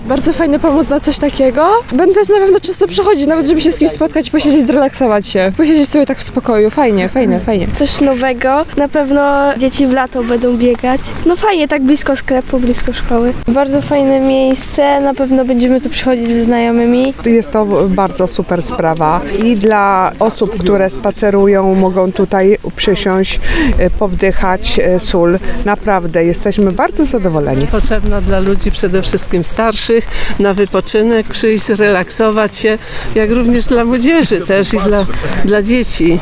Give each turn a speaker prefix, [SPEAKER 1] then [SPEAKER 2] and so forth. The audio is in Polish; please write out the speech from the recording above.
[SPEAKER 1] Bardzo fajny pomysł na coś takiego. Będę też na pewno często przychodzić, nawet żeby się z kimś spotkać, posiedzieć, zrelaksować się. Posiedzieć sobie tak w spokoju. Fajnie.
[SPEAKER 2] Coś nowego. Na pewno dzieci w lato będą biegać. No fajnie, tak blisko sklepu, blisko szkoły. Bardzo fajne miejsce. Na pewno będziemy tu przychodzić ze znajomymi.
[SPEAKER 3] Jest to bardzo super sprawa i dla osób, które spacerują, mogą tutaj przysiąść, powdychać sól. Naprawdę jesteśmy bardzo zadowoleni.
[SPEAKER 4] Potrzebna dla ludzi przede wszystkim starszych, na wypoczynek, przyjść, zrelaksować się, jak również dla młodzieży też i dla dzieci.